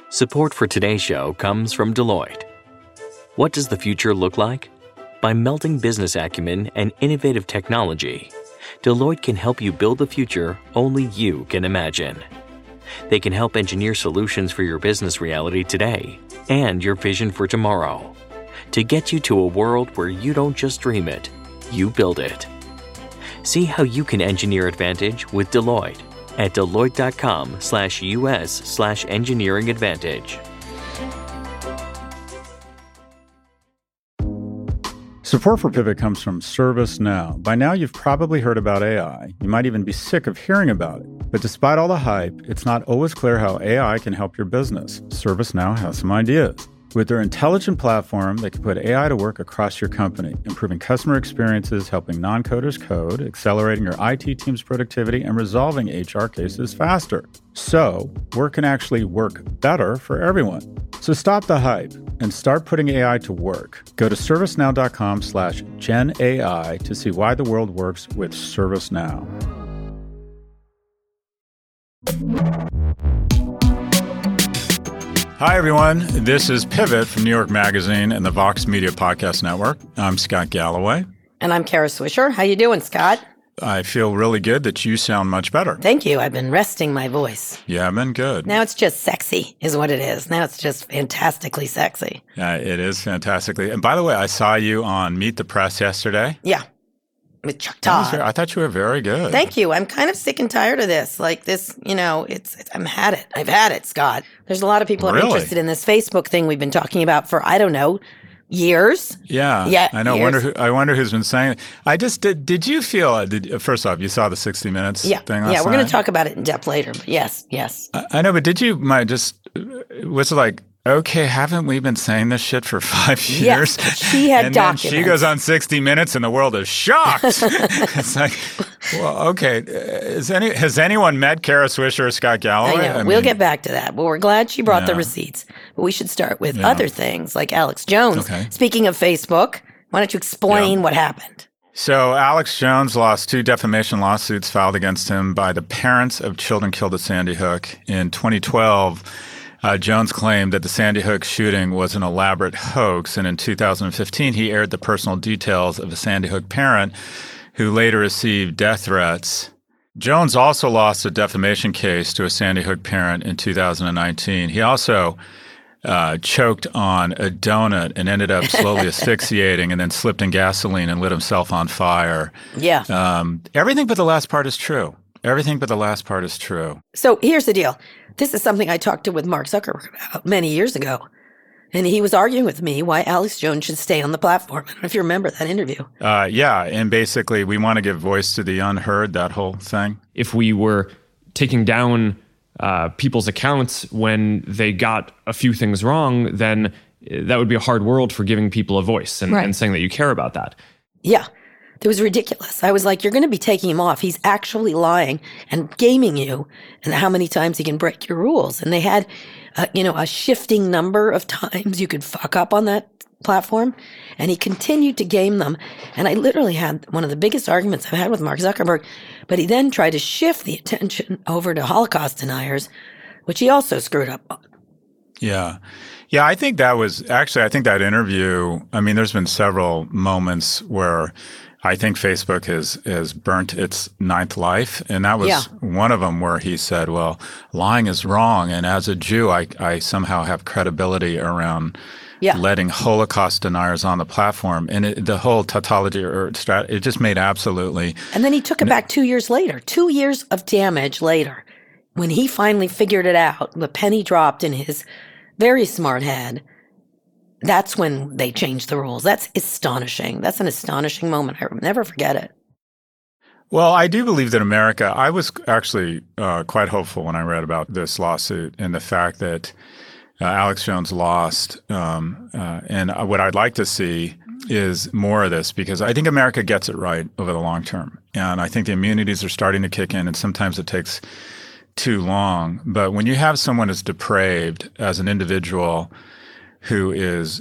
Support for today's show comes from Deloitte. What does the future look like? By melding business acumen and innovative technology, Deloitte can help you build the future only you can imagine. They can help engineer solutions for your business reality today and your vision for tomorrow to get you to a world where you don't just dream it, you build it. See how you can engineer advantage with Deloitte at deloitte.com/US/engineering advantage. Support for Pivot comes from ServiceNow. By now, you've probably heard about AI. You might even be sick of hearing about it. But despite all the hype, it's not always clear how AI can help your business. ServiceNow has some ideas. With their intelligent platform, they can put AI to work across your company, improving customer experiences, helping non-coders code, accelerating your IT team's productivity, and resolving HR cases faster. So, work can actually work better for everyone. So stop the hype and start putting AI to work. Go to servicenow.com/GenAI to see why the world works with ServiceNow. Hi, everyone. This is Pivot from New York Magazine and the Vox Media Podcast Network. I'm Scott Galloway. And I'm Kara Swisher. How you doing, Scott? I feel really good that you sound much better. Thank you. I've been resting my voice. Yeah, I've been good. Now it's just sexy is what it is. Now it's just fantastically sexy. Yeah, it is fantastically. And by the way, I saw you on Meet the Press yesterday. Yeah. With Chuck Todd. I thought you were very good. Thank you. I'm kind of sick and tired of this. Like this, I've had it, Scott. There's a lot of people Really? interested in this Facebook thing we've been talking about for, I don't know, years. Yeah, I know. I wonder who's been saying it. I just did you feel, first off, you saw the 60 Minutes thing last night? Yeah, we're going to talk about it in depth later. But yes. I know, but did you, was it like, okay, haven't we been saying this shit for 5 years? Yes, she had and documents. Then she goes on 60 Minutes and the world is shocked. It's like, well, okay. Has anyone met Kara Swisher or Scott Galloway? I know. We'll get back to that. But we're glad she brought the receipts. But we should start with other things like Alex Jones. Okay. Speaking of Facebook, why don't you explain what happened? So Alex Jones lost 2 defamation lawsuits filed against him by the parents of children killed at Sandy Hook. In 2012, Jones claimed that the Sandy Hook shooting was an elaborate hoax, and in 2015, he aired the personal details of a Sandy Hook parent who later received death threats. Jones also lost a defamation case to a Sandy Hook parent in 2019. He also choked on a donut and ended up slowly asphyxiating and then slipped in gasoline and lit himself on fire. Yeah. Everything but the last part is true. Everything but the last part is true. So here's the deal. This is something I talked to with Mark Zuckerberg about many years ago. And he was arguing with me why Alex Jones should stay on the platform. I don't know if you remember that interview. Yeah. And basically, we want to give voice to the unheard, that whole thing. If we were taking down people's accounts when they got a few things wrong, then that would be a hard world for giving people a voice and saying that you care about that. Yeah. It was ridiculous. I was like, you're going to be taking him off. He's actually lying and gaming you and how many times he can break your rules. And they had, a shifting number of times you could fuck up on that platform. And he continued to game them. And I literally had one of the biggest arguments I've had with Mark Zuckerberg. But he then tried to shift the attention over to Holocaust deniers, which he also screwed up on. Yeah. Yeah, I think that interview, there's been several moments where I think Facebook has burnt its 9th life. And that was one of them where he said, well, lying is wrong. And as a Jew, I somehow have credibility around letting Holocaust deniers on the platform. And the whole tautology it just made absolutely. And then he took it back 2 years later, 2 years of damage later, when he finally figured it out, the penny dropped in his very smart head. That's when they changed the rules. That's astonishing. That's an astonishing moment. I will never forget it. Well, I do believe that I was actually quite hopeful when I read about this lawsuit and the fact that Alex Jones lost. And what I'd like to see is more of this, because I think America gets it right over the long term. And I think the immunities are starting to kick in, and sometimes it takes too long. But when you have someone as depraved as an individual who is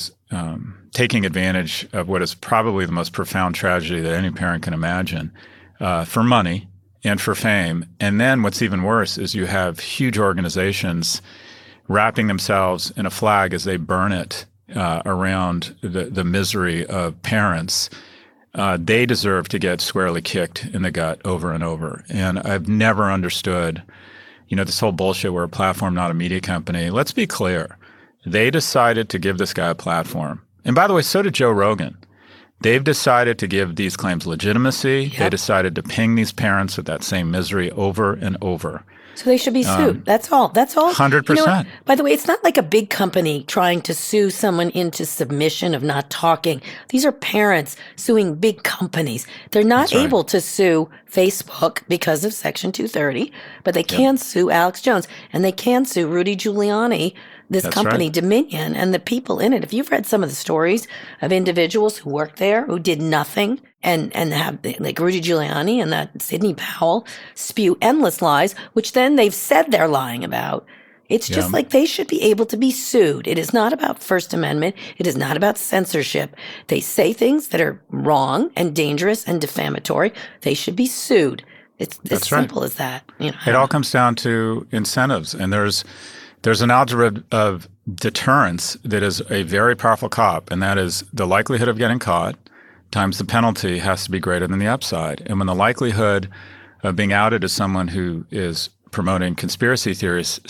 taking advantage of what is probably the most profound tragedy that any parent can imagine for money and for fame. And then what's even worse is you have huge organizations wrapping themselves in a flag as they burn it around the misery of parents, they deserve to get squarely kicked in the gut over and over. And I've never understood, this whole bullshit, we're a platform, not a media company. Let's be clear. They decided to give this guy a platform. And by the way, so did Joe Rogan. They've decided to give these claims legitimacy. Yep. They decided to ping these parents with that same misery over and over. So they should be sued. That's all. 100%. By the way, it's not like a big company trying to sue someone into submission of not talking. These are parents suing big companies. They're not able to sue Facebook because of Section 230, but they can sue Alex Jones, and they can sue Rudy Giuliani, this company, Dominion, and the people in it. If you've read some of the stories of individuals who worked there who did nothing and have, like Rudy Giuliani and that Sidney Powell, spew endless lies, which then they've said they're lying about. It's just like they should be able to be sued. It is not about First Amendment. It is not about censorship. They say things that are wrong and dangerous and defamatory. They should be sued. It's as simple as that. It all comes down to incentives, and there's an algebra of deterrence that is a very powerful cop, and that is the likelihood of getting caught times the penalty has to be greater than the upside. And when the likelihood of being outed as someone who is promoting conspiracy theories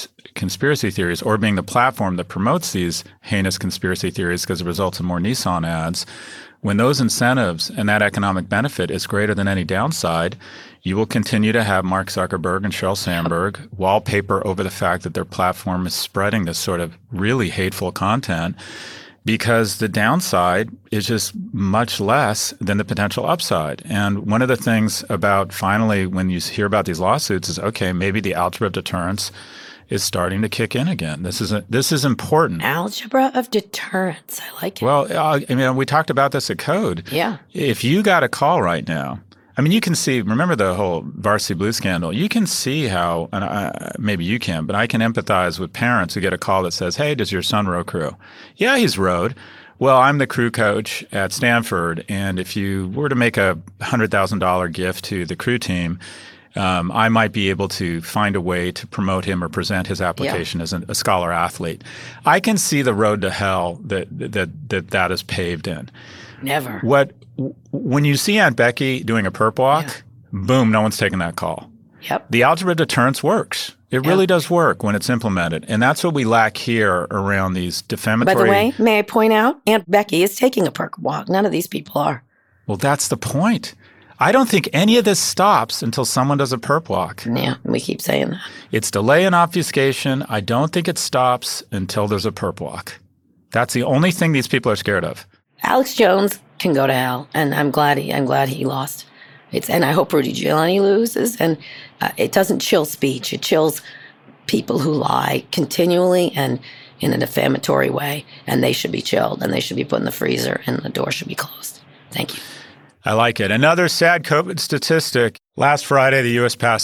or being the platform that promotes these heinous conspiracy theories because it results in more Nissan ads, when those incentives and that economic benefit is greater than any downside, you will continue to have Mark Zuckerberg and Sheryl Sandberg wallpaper over the fact that their platform is spreading this sort of really hateful content because the downside is just much less than the potential upside. And one of the things about finally when you hear about these lawsuits is, okay, maybe the algebra of deterrence is starting to kick in again. This is important. Algebra of deterrence. I like it. Well, we talked about this at Code. Yeah. If you got a call right now, you can see, remember the whole Varsity Blues scandal, you can see how, and maybe you can, but I can empathize with parents who get a call that says, hey, does your son row crew? Yeah, he's rowed. Well, I'm the crew coach at Stanford, and if you were to make a $100,000 gift to the crew team, I might be able to find a way to promote him or present his application as a scholar athlete. I can see the road to hell that is paved in. Never. When you see Aunt Becky doing a perp walk, boom, no one's taking that call. Yep. The algebra deterrence works. It really does work when it's implemented. And that's what we lack here around these defamatory. By the way, may I point out, Aunt Becky is taking a perp walk. None of these people are. Well, that's the point. I don't think any of this stops until someone does a perp walk. Yeah, we keep saying that. It's delay and obfuscation. I don't think it stops until there's a perp walk. That's the only thing these people are scared of. Alex Jones can go to hell, and I'm glad he lost. And I hope Rudy Giuliani loses. And it doesn't chill speech; it chills people who lie continually and in a defamatory way. And they should be chilled, and they should be put in the freezer, and the door should be closed. Thank you. I like it. Another sad COVID statistic. Last Friday, the U.S. passed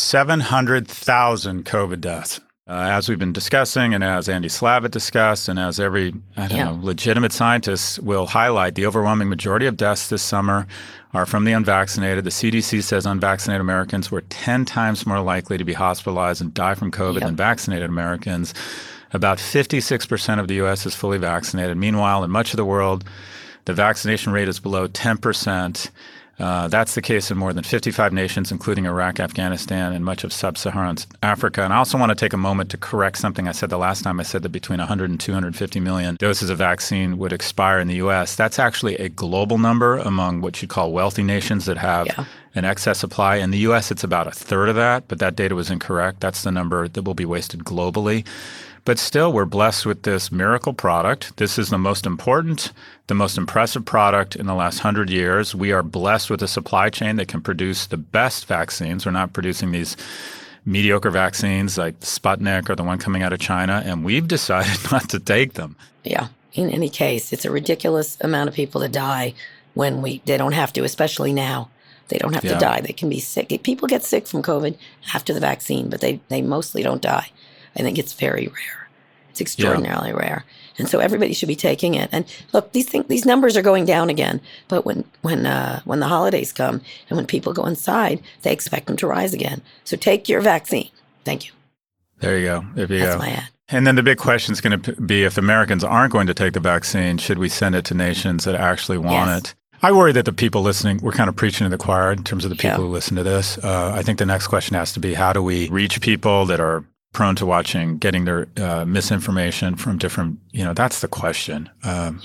700,000 COVID deaths. As we've been discussing, and as Andy Slavitt discussed, and as every legitimate scientist will highlight, the overwhelming majority of deaths this summer are from the unvaccinated. The CDC says unvaccinated Americans were 10 times more likely to be hospitalized and die from COVID than vaccinated Americans. About 56% of the U.S. is fully vaccinated. Meanwhile, in much of the world, the vaccination rate is below 10%. That's the case in more than 55 nations, including Iraq, Afghanistan, and much of sub-Saharan Africa. And I also want to take a moment to correct something I said the last time. I said that between 100 and 250 million doses of vaccine would expire in the U.S. That's actually a global number among what you'd call wealthy nations that have an excess supply. In the U.S., it's about a third of that, but that data was incorrect. That's the number that will be wasted globally. But still, we're blessed with this miracle product. This is the most important, the most impressive product in the last 100 years. We are blessed with a supply chain that can produce the best vaccines. We're not producing these mediocre vaccines like Sputnik or the one coming out of China, and we've decided not to take them. Yeah. In any case, it's a ridiculous amount of people that die when they don't have to, especially now. They don't have to die. They can be sick. People get sick from COVID after the vaccine, but they mostly don't die. I think it's very rare. It's extraordinarily rare. And so everybody should be taking it. And look, these numbers are going down again. But when the holidays come and when people go inside, they expect them to rise again. So take your vaccine. Thank you. There you go. That's my ad. And then the big question is going to be, if Americans aren't going to take the vaccine, should we send it to nations that actually want it? I worry that the people listening, we're kind of preaching to the choir in terms of the people who listen to this. I think the next question has to be, how do we reach people that are prone to getting their misinformation from different, that's the question. And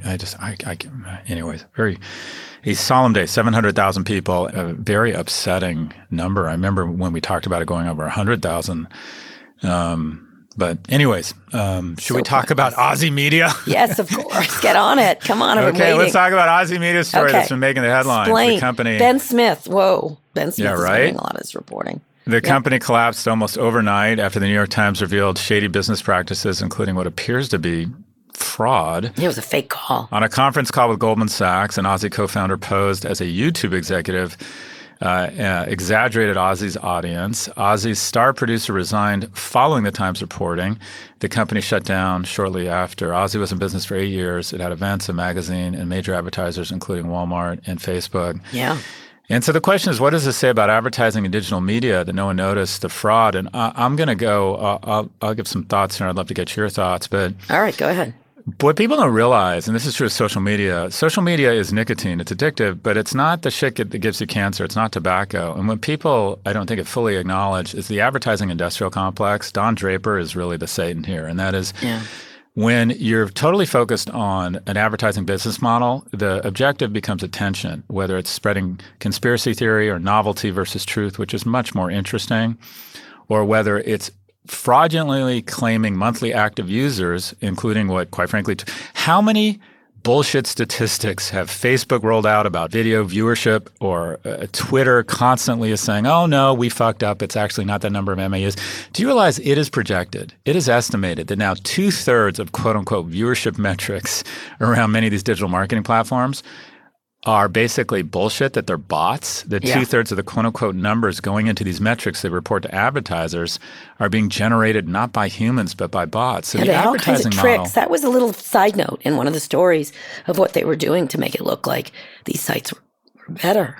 anyways, a solemn day, 700,000 people, a very upsetting number. I remember when we talked about it going over 100,000. But anyways, should we talk about Aussie media? Yes, of course. Get on it. Come on. Okay, let's talk about Aussie media story that's been making the headlines. Explain. The company. Ben Smith. Whoa. Ben Smith is doing a lot of this reporting. The company collapsed almost overnight after the New York Times revealed shady business practices, including what appears to be fraud. It was a fake call. On a conference call with Goldman Sachs, an Aussie co-founder posed as a YouTube executive, exaggerated Ozzy's audience. Ozzy's star producer resigned following the Times reporting. The company shut down shortly after. Ozzy was in business for 8 years. It had events, a magazine, and major advertisers, including Walmart and Facebook. Yeah. And so the question is, what does this say about advertising and digital media that no one noticed the fraud? And I'm going to go, I'll give some thoughts here. I'd love to get your thoughts. But all right, go ahead. What people don't realize, and this is true of social media is nicotine. It's addictive, but it's not the shit that gives you cancer. It's not tobacco. And what people, I don't think, have fully acknowledged is the advertising industrial complex. Don Draper is really the Satan here. And that is when you're totally focused on an advertising business model, the objective becomes attention, whether it's spreading conspiracy theory or novelty versus truth, which is much more interesting, or whether it's fraudulently claiming monthly active users, including what, quite frankly, how many bullshit statistics have Facebook rolled out about video viewership, or Twitter constantly is saying, oh, no, we fucked up. It's actually not that number of MAUs. Do you realize it is projected? It is estimated that now 2/3 of quote unquote viewership metrics around many of these digital marketing platforms are basically bullshit, that they're bots. That 2/3 of the quote-unquote numbers going into these metrics they report to advertisers are being generated not by humans but by bots. So the advertising model, tricks. That was a little side note in one of the stories of what they were doing to make it look like these sites were better.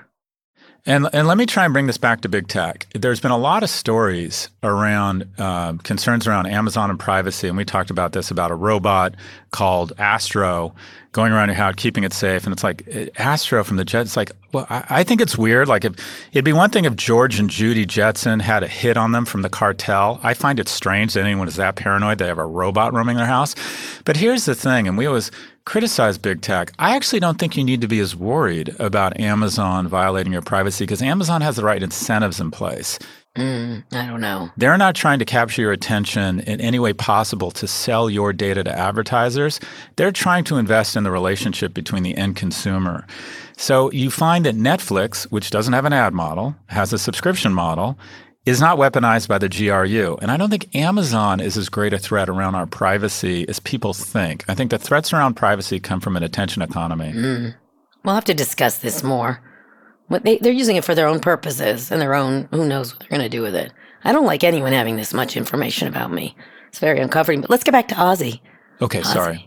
And let me try and bring this back to big tech. There's been a lot of stories around concerns around Amazon and privacy, and we talked about this, about a robot called Astro going around your house, keeping it safe. And it's like, Astro from the Jets, like, well, I think it's weird. Like, it'd be one thing if George and Judy Jetson had a hit on them from the cartel. I find it strange that anyone is that paranoid they have a robot roaming their house. But here's the thing, and we always criticize big tech. I actually don't think you need to be as worried about Amazon violating your privacy, because Amazon has the right incentives in place. I don't know. They're not trying to capture your attention in any way possible to sell your data to advertisers. They're trying to invest in the relationship between the end consumer. So you find that Netflix, which doesn't have an ad model, has a subscription model, is not weaponized by the GRU. And I don't think Amazon is as great a threat around our privacy as people think. I think the threats around privacy come from an attention economy. We'll have to discuss this more. They're using it for their own purposes and their own, who knows what they're going to do with it. I don't like anyone having this much information about me. It's very uncomforting. But let's get back to Ozzy. Okay, sorry.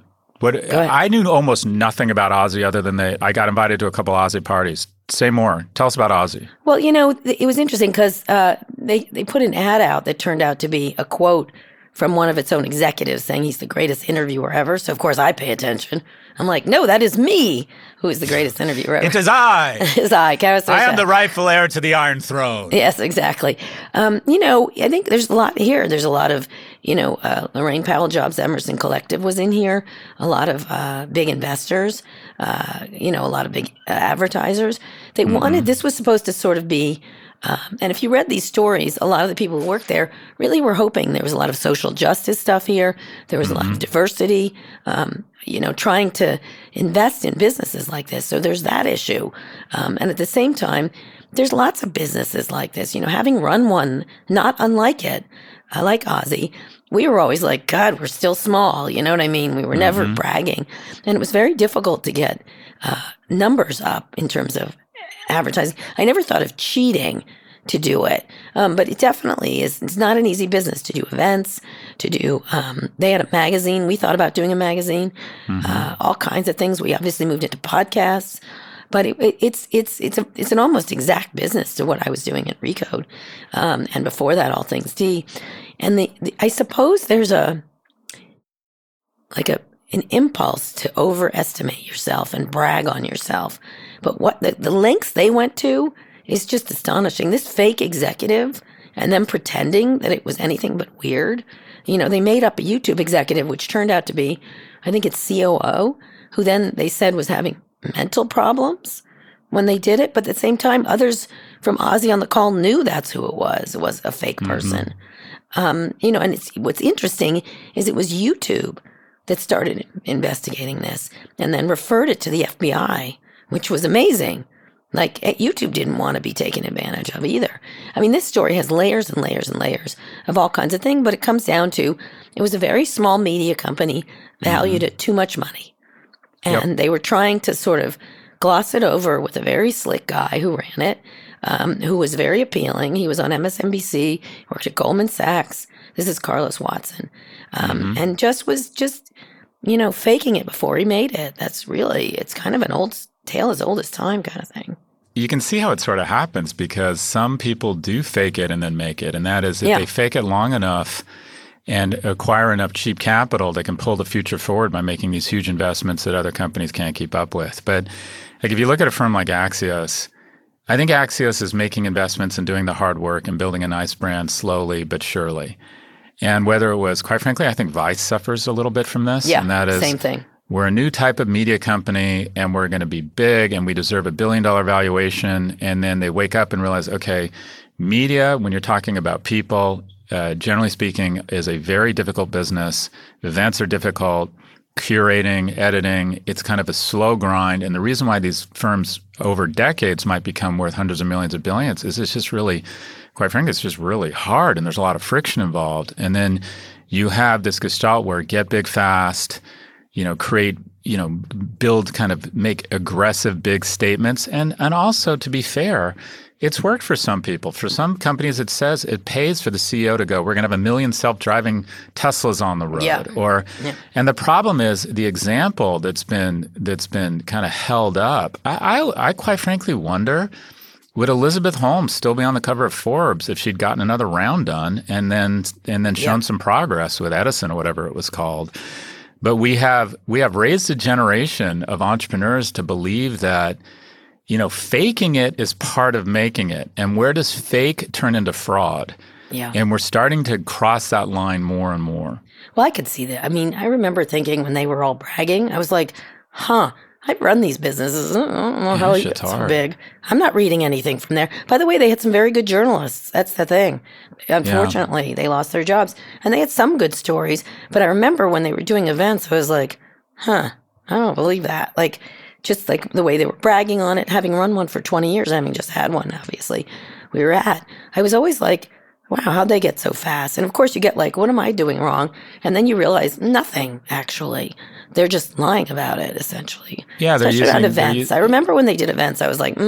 I knew almost nothing about Ozzy other than I got invited to a couple Ozzy parties. Say more. Tell us about Ozzy. Well, it was interesting because they put an ad out that turned out to be a quote from one of its own executives saying he's the greatest interviewer ever. So, of course, I pay attention. I'm like, no, that is me who is the greatest interviewer ever. It is I. It is I. I am the rightful heir to the Iron Throne. Yes, exactly. I think there's a lot here. There's a lot of, Lorraine Powell Jobs Emerson Collective was in here. A lot of big investors, a lot of big advertisers. They wanted, this was supposed to sort of be, and if you read these stories, a lot of the people who worked there really were hoping there was a lot of social justice stuff here. There was a lot of diversity, trying to invest in businesses like this. So there's that issue. And at the same time, there's lots of businesses like this. Having run one, not unlike it, like Ozzy, we were always like, God, we're still small. You know what I mean? We were never bragging. And it was very difficult to get numbers up in terms of advertising. I never thought of cheating to do it. But it definitely is. It's not an easy business to do events, to do, they had a magazine. We thought about doing a magazine, all kinds of things. We obviously moved into podcasts, But it's an almost exact business to what I was doing at Recode, and before that, All Things D. And I suppose there's an impulse to overestimate yourself and brag on yourself. But what the lengths they went to is just astonishing. This fake executive and them pretending that it was anything but weird. They made up a YouTube executive, which turned out to be, I think it's COO, who then they said was having mental problems when they did it. But at the same time, others from Ozzy on the call knew that's who it was. It was a fake person. And what's interesting is it was YouTube that started investigating this and then referred it to the FBI, which was amazing. Like, YouTube didn't want to be taken advantage of either. I mean, this story has layers and layers and layers of all kinds of things, but it comes down to it was a very small media company valued at too much money. And they were trying to sort of gloss it over with a very slick guy who ran it, who was very appealing. He was on MSNBC, worked at Goldman Sachs. This is Carlos Watson. And was faking it before he made it. It's kind of an old tale as old as time kind of thing. You can see how it sort of happens because some people do fake it and then make it. And that is if they fake it long enough and acquire enough cheap capital, they can pull the future forward by making these huge investments that other companies can't keep up with. But like if you look at a firm like Axios, I think Axios is making investments and doing the hard work and building a nice brand slowly but surely. And whether it was, quite frankly, I think Vice suffers a little bit from this. Yeah, and that is, same thing. We're a new type of media company and we're going to be big and we deserve $1 billion valuation. And then they wake up and realize, okay, media, when you're talking about people, generally speaking, is a very difficult business. Events are difficult. Curating, editing, it's kind of a slow grind. And the reason why these firms over decades might become worth hundreds of millions of billions is it's just really, quite frankly, it's just really hard and there's a lot of friction involved. And then you have this gestalt where get big fast, create, build, kind of make aggressive big statements. And also, to be fair, it's worked for some people. For some companies, it says it pays for the CEO to go, we're going to have 1 million self-driving Teslas on the road. And the problem is the example that's been kind of held up. I quite frankly wonder, would Elizabeth Holmes still be on the cover of Forbes if she'd gotten another round done and then shown some progress with Edison or whatever it was called? But we have raised a generation of entrepreneurs to believe that faking it is part of making it. And where does fake turn into fraud? Yeah. And we're starting to cross that line more and more. Well, I could see that. I mean, I remember thinking when they were all bragging, I was like, I run these businesses. I don't know how you get so big. I'm not reading anything from there. By the way, they had some very good journalists. That's the thing. Unfortunately, they lost their jobs. And they had some good stories. But I remember when they were doing events, I was like, I don't believe that. Like, just like the way they were bragging on it, having run one for 20 years, having just had one, obviously, we were at. I was always like, wow, how'd they get so fast? And of course you get like, what am I doing wrong? And then you realize nothing, actually. They're just lying about it, essentially. Yeah, they're especially at events. I remember when they did events, I was like,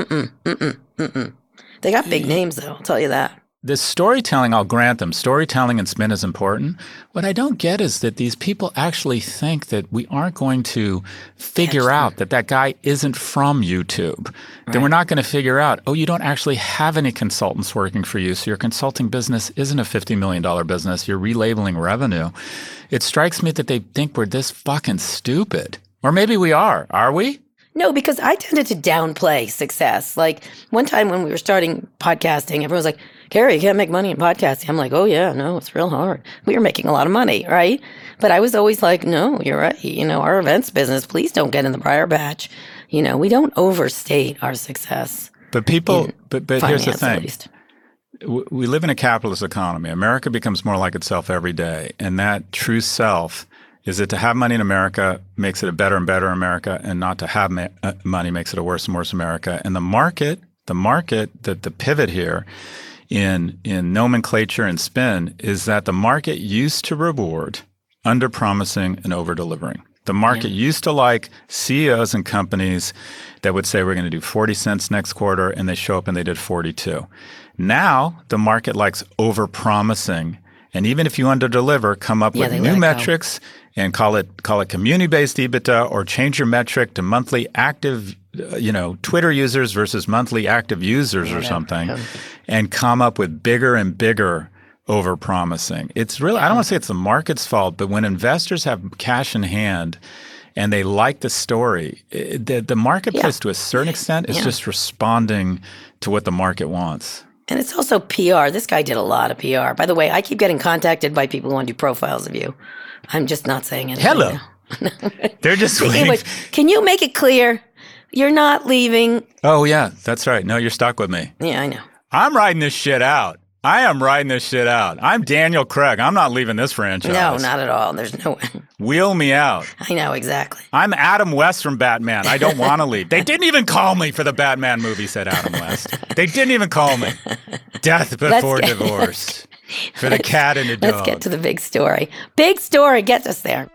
They got big names, though, I'll tell you that. The storytelling, I'll grant them, storytelling and spin is important. What I don't get is that these people actually think that we aren't going to figure out that guy isn't from YouTube. Right. That we're not going to figure out, you don't actually have any consultants working for you, so your consulting business isn't a $50 million business. You're relabeling revenue. It strikes me that they think we're this fucking stupid. Or maybe we are. Are we? No, because I tended to downplay success. Like one time when we were starting podcasting, everyone was like, Carrie, you can't make money in podcasting. I'm like, oh yeah, no, it's real hard. We were making a lot of money, right? But I was always like, no, you're right. Our events business, please don't get in the briar patch. We don't overstate our success. But people, but here's the thing. We live in a capitalist economy. America becomes more like itself every day. And that true self is that to have money in America makes it a better and better America, and not to have money makes it a worse and worse America. And the market, the pivot here in nomenclature and spin is that the market used to reward under-promising and over-delivering. The market used to like CEOs and companies that would say we're going to do 40 cents next quarter, and they show up and they did 42. Now the market likes over-promising, and even if you under-deliver, come up with new metrics and call it community-based EBITDA, or change your metric to monthly active Twitter users versus monthly active users or something, and come up with bigger and bigger overpromising. It's really, I don't want to say it's the market's fault, but when investors have cash in hand and they like the story, the marketplace to a certain extent is just responding to what the market wants. And it's also PR. This guy did a lot of PR. By the way, I keep getting contacted by people who want to do profiles of you. I'm just not saying anything. Hello. They're just waiting. Can you make it clear you're not leaving? Oh, yeah, that's right. No, you're stuck with me. Yeah, I know. I'm riding this shit out. I am riding this shit out. I'm Daniel Craig. I'm not leaving this franchise. No, not at all. There's no way. Wheel me out. I know, exactly. I'm Adam West from Batman. I don't want to leave. They didn't even call me for the Batman movie, said Adam West. They didn't even call me. Death before divorce. For the cat and the dog. Let's get to the big story. Big story gets us there.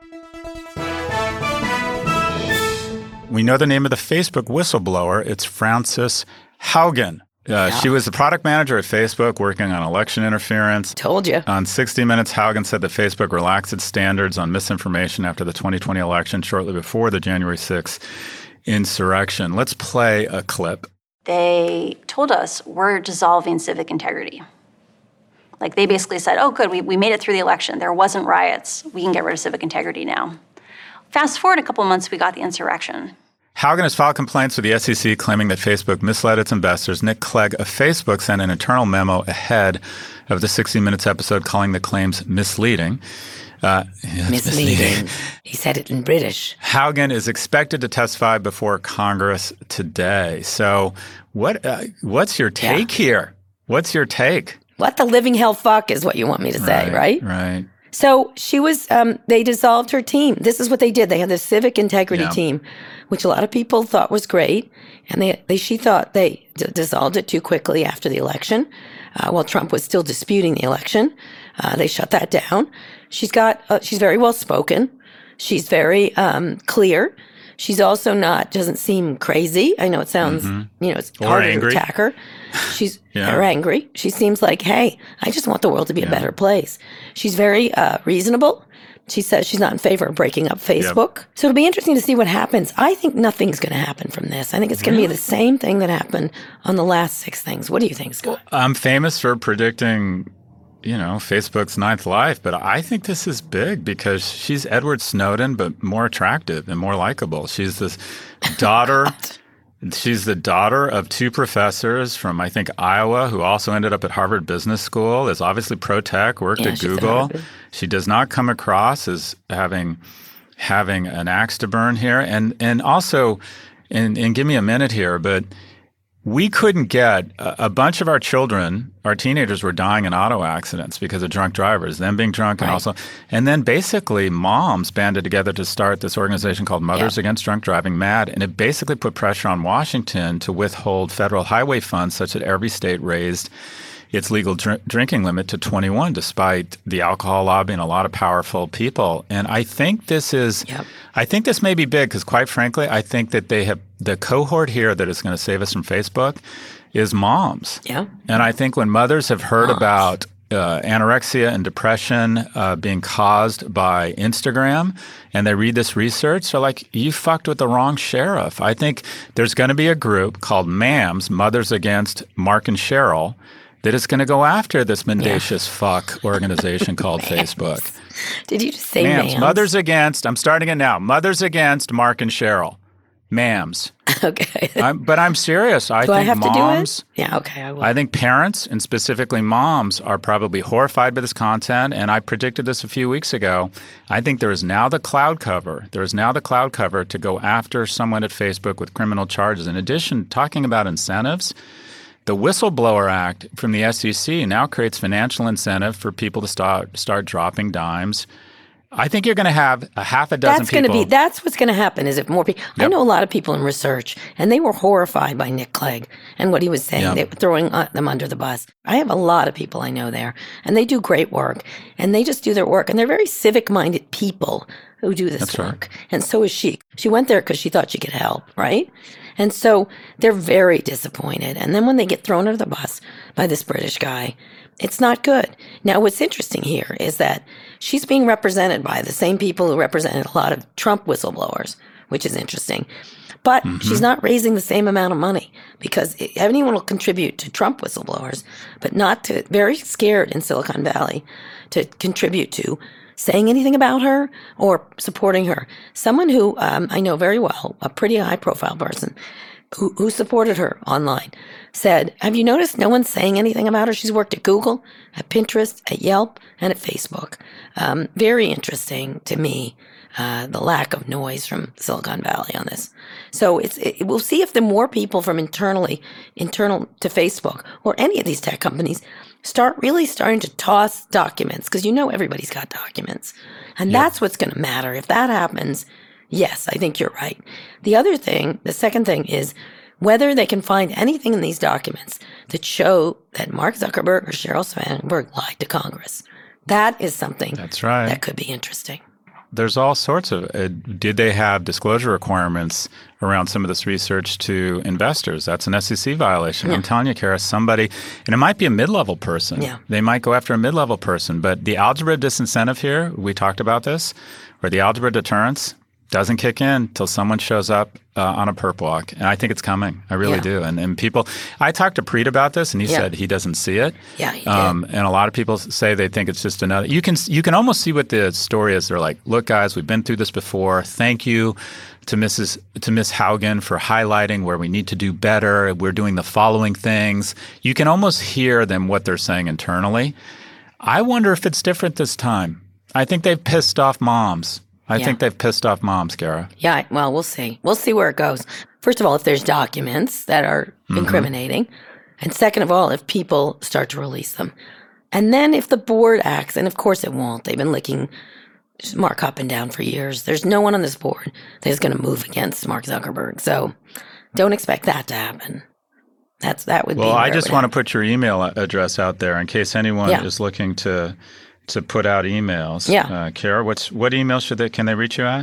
We know the name of the Facebook whistleblower. It's Frances Haugen. She was the product manager at Facebook working on election interference. Told you. On 60 Minutes, Haugen said that Facebook relaxed its standards on misinformation after the 2020 election shortly before the January 6th insurrection. Let's play a clip. They told us we're dissolving civic integrity. Like they basically said, oh, good, we made it through the election. There wasn't riots. We can get rid of civic integrity now. Fast forward a couple of months, we got the insurrection. Haugen has filed complaints with the SEC claiming that Facebook misled its investors. Nick Clegg of Facebook sent an internal memo ahead of the 60 Minutes episode calling the claims misleading. Misleading. He said it in British. Haugen is expected to testify before Congress today. So what's your take here? What's your take? What the living hell fuck is what you want me to say, right? Right. So she was, they dissolved her team. This is what they did. They had the civic integrity team, which a lot of people thought was great. And she thought they dissolved it too quickly after the election. While Trump was still disputing the election, they shut that down. She's very well spoken. She's very clear. She's also doesn't seem crazy. I know it sounds, it's harder to attack her. She's angry. She seems like, hey, I just want the world to be a better place. She's very reasonable. She says she's not in favor of breaking up Facebook. Yep. So it'll be interesting to see what happens. I think nothing's going to happen from this. I think it's going to be the same thing that happened on the last 6 things. What do you think, Scott? I'm famous for predicting Facebook's ninth life, but I think this is big because she's Edward Snowden, but more attractive and more likable. She's this daughter. She's the daughter of 2 professors from, I think, Iowa, who also ended up at Harvard Business School. Is obviously pro-tech, worked at Google. She does not come across as having an axe to burn here. And also, and give me a minute here, but we couldn't get a bunch of our children, our teenagers were dying in auto accidents because of drunk drivers, them being drunk and then basically moms banded together to start this organization called Mothers Against Drunk Driving, MADD, and it basically put pressure on Washington to withhold federal highway funds such that every state raised its legal drinking limit to 21, despite the alcohol lobby and a lot of powerful people. And I think this may be big because, quite frankly, I think that they have the cohort here that is going to save us from Facebook is moms. Yeah. And I think when mothers have heard about anorexia and depression being caused by Instagram, and they read this research, they're like, you fucked with the wrong sheriff. I think there's going to be a group called MAMS, Mothers Against Mark and Cheryl, that is going to go after this mendacious fuck organization called Facebook. Did you just say MAMS? Mothers Against, I'm starting it now, Mothers Against Mark and Cheryl. MAMS. Okay. But I'm serious. I think I have moms, to do it? Yeah, okay, I will. I think parents, and specifically moms, are probably horrified by this content, and I predicted this a few weeks ago. I think there is now the cloud cover. There is now the cloud cover to go after someone at Facebook with criminal charges. In addition, talking about incentives, the Whistleblower Act from the SEC now creates financial incentive for people to start dropping dimes. I think you're going to have a half a dozen people. That's what's going to happen is if more people. Yep. I know a lot of people in research, and they were horrified by Nick Clegg and what he was saying. Yep. They were throwing them under the bus. I have a lot of people I know there, and they do great work, and they just do their work, and they're very civic-minded people who do this work. Right. And so is she. She went there because she thought she could help, right? And so they're very disappointed. And then when they get thrown under the bus by this British guy, it's not good. Now, what's interesting here is that she's being represented by the same people who represented a lot of Trump whistleblowers, which is interesting. But she's not raising the same amount of money because anyone will contribute to Trump whistleblowers, but not to, very scared in Silicon Valley to contribute to saying anything about her or supporting her. Someone who I know very well, a pretty high profile person who supported her online, said, have you noticed no one's saying anything about her? She's worked at Google, at Pinterest, at Yelp, and at Facebook. Very interesting to me. The lack of noise from Silicon Valley on this. So we'll see if the more people from internal to Facebook or any of these tech companies starting to toss documents, because everybody's got documents. And that's what's going to matter. If that happens, yes, I think you're right. The second thing is whether they can find anything in these documents that show that Mark Zuckerberg or Sheryl Sandberg lied to Congress. That is something that could be interesting. There's all sorts of did they have disclosure requirements around some of this research to investors? That's an SEC violation. Yeah. I'm telling you, Kara, somebody, and it might be a mid-level person. Yeah. They might go after a mid-level person. But the algebra disincentive here, we talked about this, or the algebra deterrence doesn't kick in until someone shows up on a perp walk. And I think it's coming. I really do. And people, I talked to Preet about this, and he said he doesn't see it. Yeah, he did. And a lot of people say they think it's just another. You can almost see what the story is. They're like, look, guys, we've been through this before. Thank you to Miss Haugen for highlighting where we need to do better. We're doing the following things. You can almost hear them what they're saying internally. I wonder if it's different this time. I think they've pissed off moms. I think they've pissed off moms, Kara. Yeah, well, we'll see. We'll see where it goes. First of all, if there's documents that are incriminating. And second of all, if people start to release them. And then if the board acts, and of course it won't. They've been licking Mark up and down for years. There's no one on this board that is going to move against Mark Zuckerberg. So don't expect that to happen. That would be. Well, I just want to put your email address out there in case anyone is looking to put out emails. Yeah. Kara, what email can they reach you at?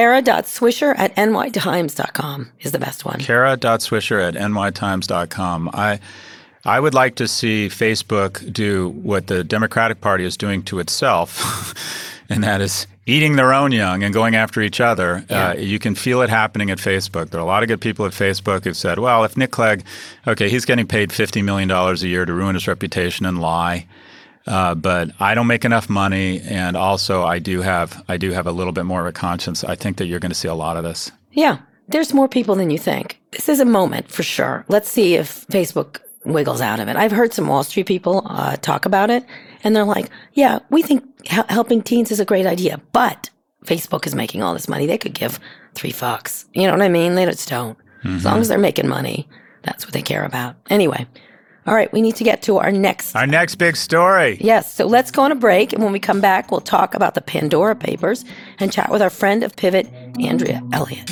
Kara.Swisher@nytimes.com is the best one. Kara.Swisher@nytimes.com. I would like to see Facebook do what the Democratic Party is doing to itself, and that is eating their own young and going after each other. Yeah. You can feel it happening at Facebook. There are a lot of good people at Facebook who've said, well, if Nick Clegg, he's getting paid $50 million a year to ruin his reputation and lie. But I don't make enough money, and also I do have a little bit more of a conscience. I think that you're going to see a lot of this. Yeah, there's more people than you think. This is a moment for sure. Let's see if Facebook wiggles out of it. I've heard some Wall Street people talk about it, and they're like, yeah, we think helping teens is a great idea, but Facebook is making all this money. They could give 3 fucks. You know what I mean? They just don't. Mm-hmm. As long as they're making money, that's what they care about. Anyway. All right, we need to get to our next big story. Yes, so let's go on a break, and when we come back, we'll talk about the Pandora Papers and chat with our friend of Pivot, Andrea Elliott.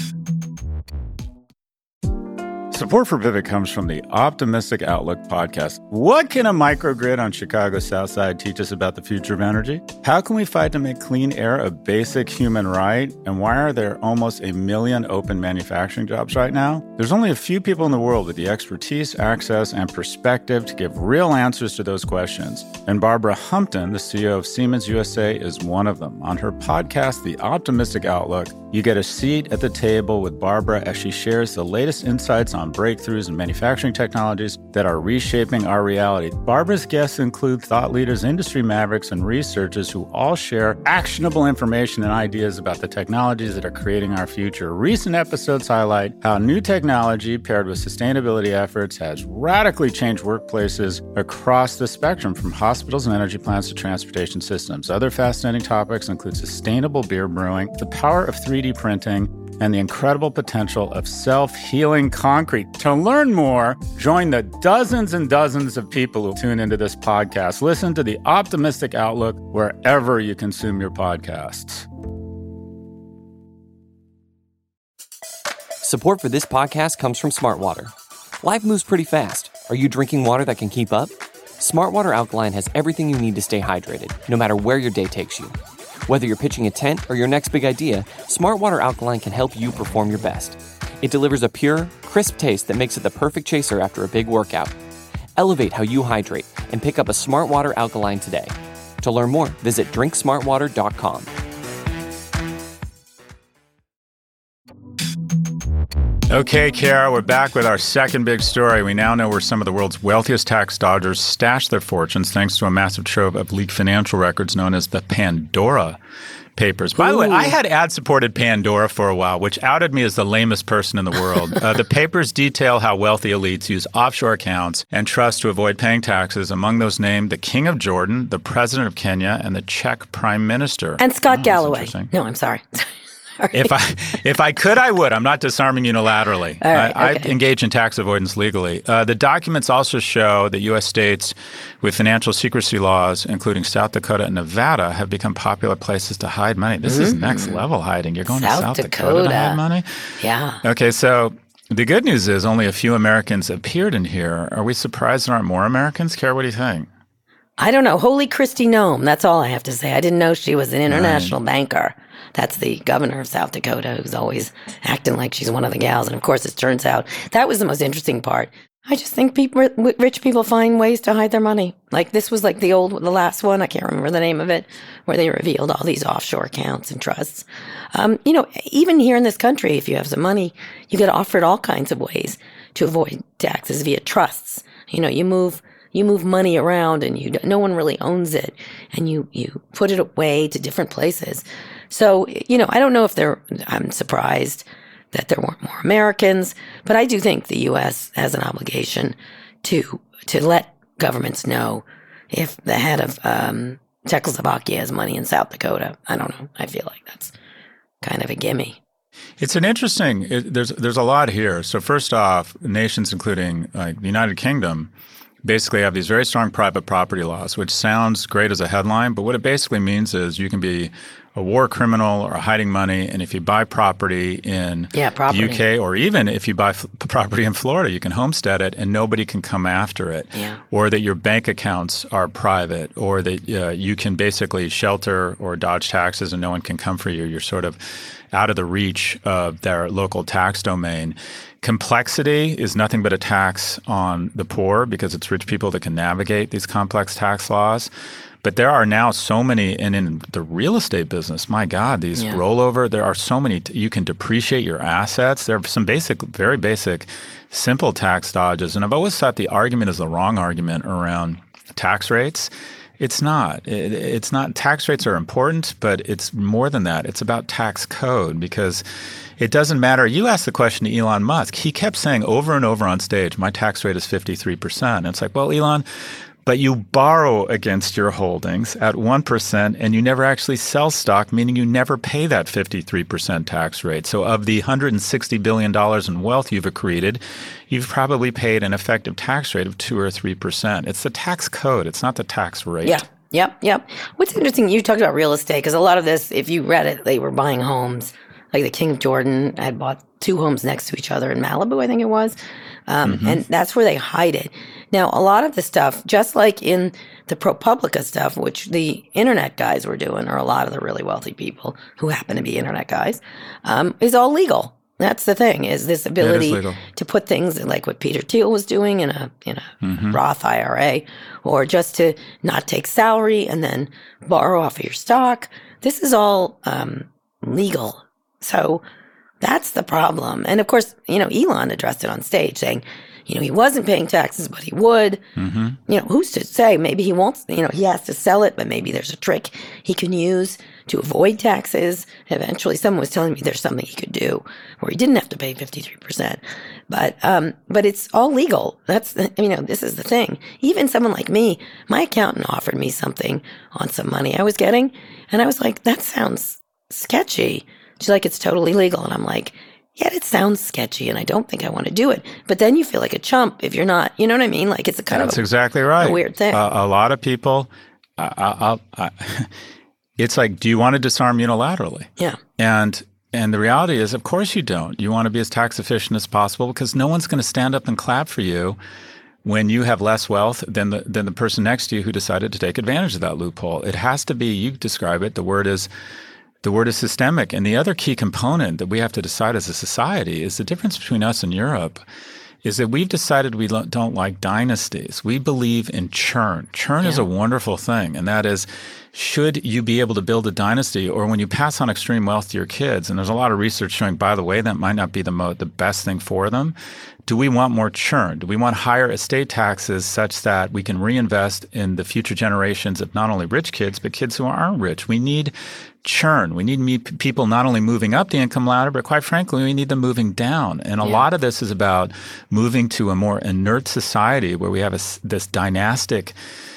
Support for Pivot comes from the Optimistic Outlook podcast. What can a microgrid on Chicago's South Side teach us about the future of energy? How can we fight to make clean air a basic human right? And why are there almost 1 million open manufacturing jobs right now? There's only a few people in the world with the expertise, access, and perspective to give real answers to those questions. And Barbara Humpton, the CEO of Siemens USA, is one of them. On her podcast, The Optimistic Outlook, you get a seat at the table with Barbara as she shares the latest insights on breakthroughs in manufacturing technologies that are reshaping our reality. Barbara's guests include thought leaders, industry mavericks, and researchers who all share actionable information and ideas about the technologies that are creating our future. Recent episodes highlight how new technology paired with sustainability efforts has radically changed workplaces across the spectrum, from hospitals and energy plants to transportation systems. Other fascinating topics include sustainable beer brewing, the power of 3D printing, and the incredible potential of self-healing concrete. To learn more, join the dozens and dozens of people who tune into this podcast. Listen to The Optimistic Outlook wherever you consume your podcasts. Support for this podcast comes from Smartwater. Life moves pretty fast. Are you drinking water that can keep up? Smartwater Alkaline has everything you need to stay hydrated, no matter where your day takes you. Whether you're pitching a tent or your next big idea, Smartwater Alkaline can help you perform your best. It delivers a pure, crisp taste that makes it the perfect chaser after a big workout. Elevate how you hydrate and pick up a Smartwater Alkaline today. To learn more, visit drinksmartwater.com. Okay, Kara, we're back with our second big story. We now know where some of the world's wealthiest tax dodgers stash their fortunes thanks to a massive trove of leaked financial records known as the Pandora Papers. By the way, I had ad-supported Pandora for a while, which outed me as the lamest person in the world. The papers detail how wealthy elites use offshore accounts and trusts to avoid paying taxes, among those named the King of Jordan, the President of Kenya, and the Czech Prime Minister. And Scott Galloway. No, I'm sorry. If I could, I would. I'm not disarming unilaterally. Right, I engage in tax avoidance legally. The documents also show that U.S. states with financial secrecy laws, including South Dakota and Nevada, have become popular places to hide money. This is next level hiding. You're going to South Dakota to hide money? Yeah. Okay, so the good news is only a few Americans appeared in here. Are we surprised there aren't more Americans? Kara, what do you think? I don't know. Holy Christy Nome. That's all I have to say. I didn't know she was an international banker. That's the governor of South Dakota, who's always acting like she's one of the gals. And of course, it turns out that was the most interesting part. I just think rich people find ways to hide their money. Like this was like the last one. I can't remember the name of it, where they revealed all these offshore accounts and trusts. Even here in this country, if you have some money, you get offered all kinds of ways to avoid taxes via trusts. You move money around and no one really owns it, and you put it away to different places. So, I don't know if I'm surprised that there weren't more Americans, but I do think the U.S. has an obligation to let governments know if the head of Czechoslovakia has money in South Dakota. I don't know. I feel like that's kind of a gimme. It's an interesting, there's a lot here. So first off, nations including the United Kingdom basically have these very strong private property laws, which sounds great as a headline, but what it basically means is you can be a war criminal or hiding money, and if you buy property in the UK, or even if you buy property in Florida, you can homestead it and nobody can come after it. Yeah. Or that your bank accounts are private, or that you can basically shelter or dodge taxes and no one can come for you. You're sort of out of the reach of their local tax domain. Complexity is nothing but a tax on the poor because it's rich people that can navigate these complex tax laws. But there are now so many, and in the real estate business, my God, these rollover, there are so many, you can depreciate your assets. There are some very basic, simple tax dodges. And I've always thought the argument is the wrong argument around tax rates. It's not. It's not. Tax rates are important, but it's more than that. It's about tax code because it doesn't matter. You asked the question to Elon Musk. He kept saying over and over on stage, my tax rate is 53%. And it's like, well, Elon, but you borrow against your holdings at 1% and you never actually sell stock, meaning you never pay that 53% tax rate. So of the $160 billion in wealth you've accreted, you've probably paid an effective tax rate of 2 or 3%. It's the tax code. It's not the tax rate. Yeah. Yep. What's interesting, you talked about real estate, because a lot of this, if you read it, they were buying homes. Like the King of Jordan had bought 2 homes next to each other in Malibu, I think it was. And that's where they hide it. Now, a lot of the stuff, just like in the ProPublica stuff, which the internet guys were doing, or a lot of the really wealthy people who happen to be internet guys, is all legal. That's the thing, is this ability to put things like what Peter Thiel was doing in a Roth IRA, or just to not take salary and then borrow off of your stock. This is all legal. So that's the problem. And of course, Elon addressed it on stage saying, he wasn't paying taxes, but he would. Who's to say? Maybe he won't, he has to sell it, but maybe there's a trick he can use to avoid taxes. Eventually, someone was telling me there's something he could do where he didn't have to pay 53%. But it's all legal. This is the thing. Even someone like me, my accountant offered me something on some money I was getting, and I was like, that sounds sketchy. She's like, it's totally legal. And I'm like, yeah, it sounds sketchy and I don't think I want to do it. But then you feel like a chump if you're not, you know what I mean? Like it's a kind That's exactly right. A weird thing. A lot of people, it's like, do you want to disarm unilaterally? Yeah. And the reality is, of course you don't. You want to be as tax efficient as possible because no one's going to stand up and clap for you when you have less wealth than the person next to you who decided to take advantage of that loophole. It has to be, you describe it, the word is systemic. And the other key component that we have to decide as a society is the difference between us and Europe is that we've decided we don't like dynasties. We believe in churn. Churn is a wonderful thing. And that is, should you be able to build a dynasty, or when you pass on extreme wealth to your kids, and there's a lot of research showing, by the way, that might not be the best thing for them, do we want more churn? Do we want higher estate taxes such that we can reinvest in the future generations of not only rich kids, but kids who aren't rich? We need churn. We need people not only moving up the income ladder, but quite frankly, we need them moving down. And a lot of this is about moving to a more inert society where we have this dynastic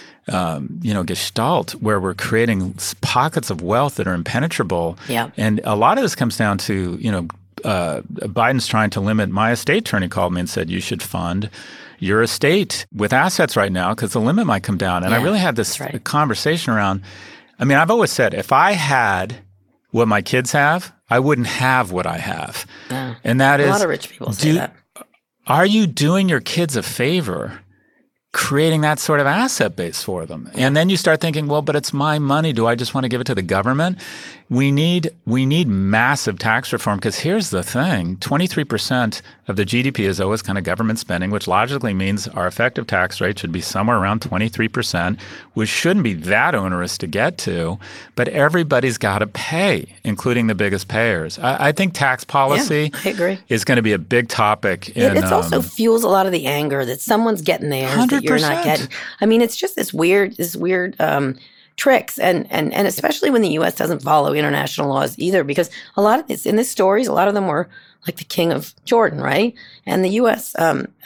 gestalt where we're creating pockets of wealth that are impenetrable. Yeah. And a lot of this comes down to, Biden's trying to limit. My estate attorney called me and said, you should fund your estate with assets right now because the limit might come down. And I really had this conversation around, I've always said, if I had what my kids have, I wouldn't have what I have. Yeah. And that is— a lot of rich people say that. Are you doing your kids a favor creating that sort of asset base for them? And then you start thinking, well, but it's my money. Do I just want to give it to the government? We need massive tax reform because here's the thing. 23% of the GDP is always kind of government spending, which logically means our effective tax rate should be somewhere around 23%, which shouldn't be that onerous to get to. But everybody's got to pay, including the biggest payers. I think tax policy I agree. is going to be a big topic. It also fuels a lot of the anger that someone's getting theirs 100%. that you're not getting. It's just this weird tricks, and especially when the U.S. doesn't follow international laws either, because a lot of this in these stories, a lot of them were like the King of Jordan, right? And the U.S.,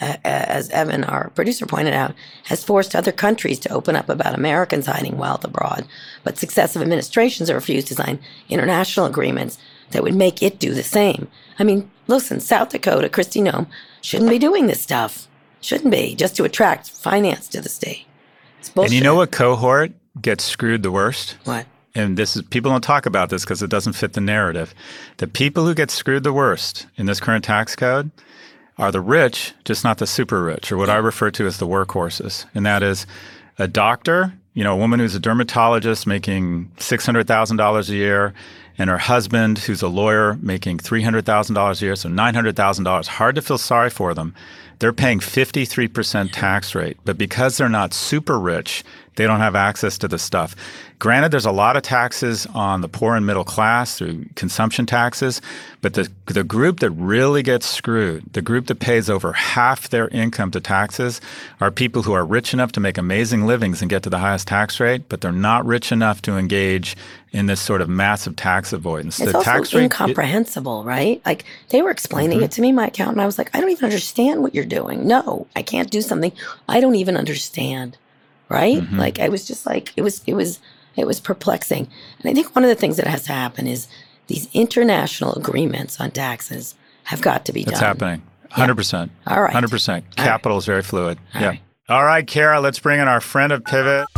as Evan, our producer, pointed out, has forced other countries to open up about Americans hiding wealth abroad, but successive administrations have refused to sign international agreements that would make it do the same. Listen, South Dakota, Kristi Noem, shouldn't be doing this stuff. Shouldn't be, just to attract finance to the state. It's bullshit. And you know what cohort gets screwed the worst? What? And this is— people don't talk about this because it doesn't fit the narrative. The people who get screwed the worst in this current tax code are the rich, just not the super rich, or what I refer to as the workhorses. And that is a doctor, a woman who's a dermatologist making $600,000 a year, and her husband, who's a lawyer, making $300,000 a year, so $900,000. Hard to feel sorry for them. They're paying 53% tax rate. But because they're not super rich, they don't have access to the stuff. Granted, there's a lot of taxes on the poor and middle class through consumption taxes, but the group that really gets screwed, the group that pays over half their income to taxes, are people who are rich enough to make amazing livings and get to the highest tax rate, but they're not rich enough to engage in this sort of massive tax avoidance. It's also incomprehensible, right? Like, they were explaining it to me, my accountant. I was like, I don't even understand what you're doing. No, I can't do something I don't even understand, right? Like, I was just like, it was perplexing. And I think one of the things that has to happen is these international agreements on taxes have got to be done. It's happening. 100%. Yeah. All right. 100%. Capital is very fluid. All right. All right, Kara, let's bring in our friend of Pivot,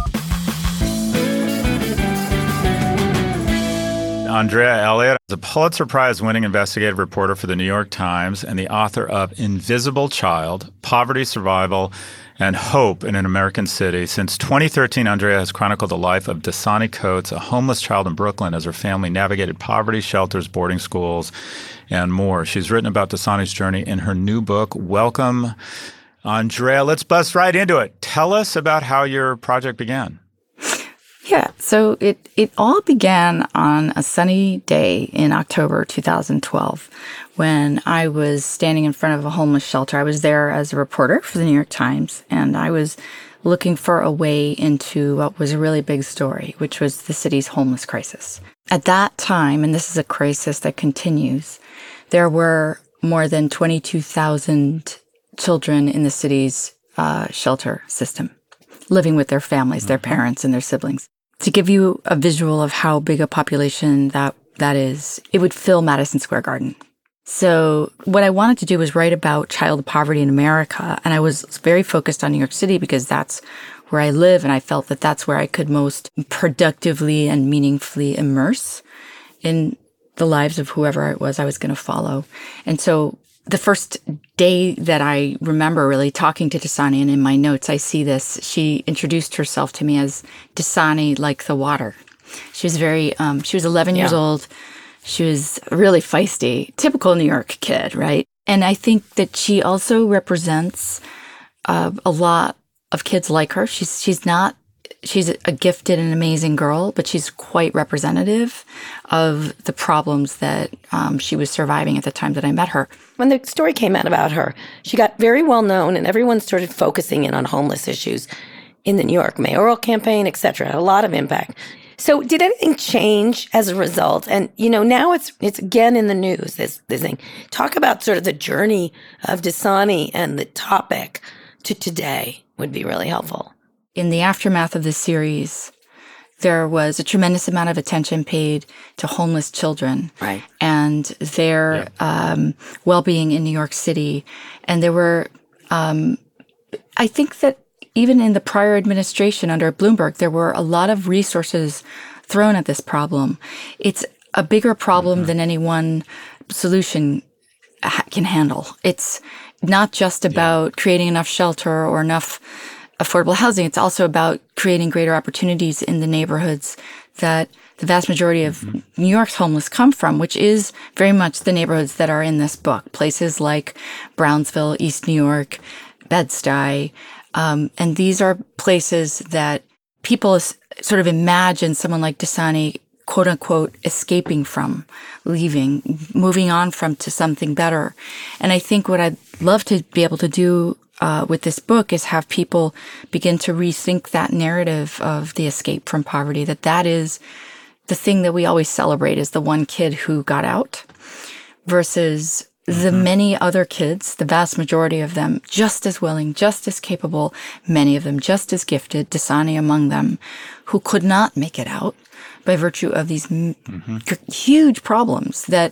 Andrea Elliott is a Pulitzer Prize-winning investigative reporter for the New York Times and the author of Invisible Child: Poverty, Survival, and Hope in an American City. Since 2013, Andrea has chronicled the life of Dasani Coates, a homeless child in Brooklyn, as her family navigated poverty, shelters, boarding schools, and more. She's written about Dasani's journey in her new book. Welcome, Andrea. Let's bust right into it. Tell us about how your project began. Yeah, so it all began on a sunny day in October 2012 when I was standing in front of a homeless shelter. I was there as a reporter for the New York Times, and I was looking for a way into what was a really big story, which was the city's homeless crisis. At that time, and this is a crisis that continues, there were more than 22,000 children in the city's shelter system, living with their families, their parents, and their siblings. To give you a visual of how big a population that is, it would fill Madison Square Garden. So what I wanted to do was write about child poverty in America, and I was very focused on New York City because that's where I live, and I felt that that's where I could most productively and meaningfully immerse in the lives of whoever it was I was going to follow. And so the first day that I remember really talking to Dasani, and in my notes I see this, she introduced herself to me as Dasani like the water. She was she was 11 years old. She was really feisty, typical New York kid, right? And I think that she also represents a lot of kids like her. She's not she's a gifted and amazing girl, but she's quite representative of the problems that she was surviving at the time that I met her. When the story came out about her, she got very well known and everyone started focusing in on homeless issues in the New York mayoral campaign, et cetera. Had a lot of impact. So did anything change as a result? And, now it's again in the news, this thing. Talk about sort of the journey of Dasani and the topic to today would be really helpful. In the aftermath of this series, there was a tremendous amount of attention paid to homeless children, right, and their well-being in New York City. And there were, I think that even in the prior administration under Bloomberg, there were a lot of resources thrown at this problem. It's a bigger problem than any one solution can handle. It's not just about creating enough shelter or enough affordable housing. It's also about creating greater opportunities in the neighborhoods that the vast majority of New York's homeless come from, which is very much the neighborhoods that are in this book. Places like Brownsville, East New York, Bed-Stuy. And these are places that people sort of imagine someone like Dasani, quote unquote, escaping from, leaving, moving on from to something better. And I think what I'd love to be able to do with this book is have people begin to rethink that narrative of the escape from poverty, that is the thing that we always celebrate is the one kid who got out versus the many other kids, the vast majority of them, just as willing, just as capable, many of them just as gifted, Dasani among them, who could not make it out by virtue of these huge problems that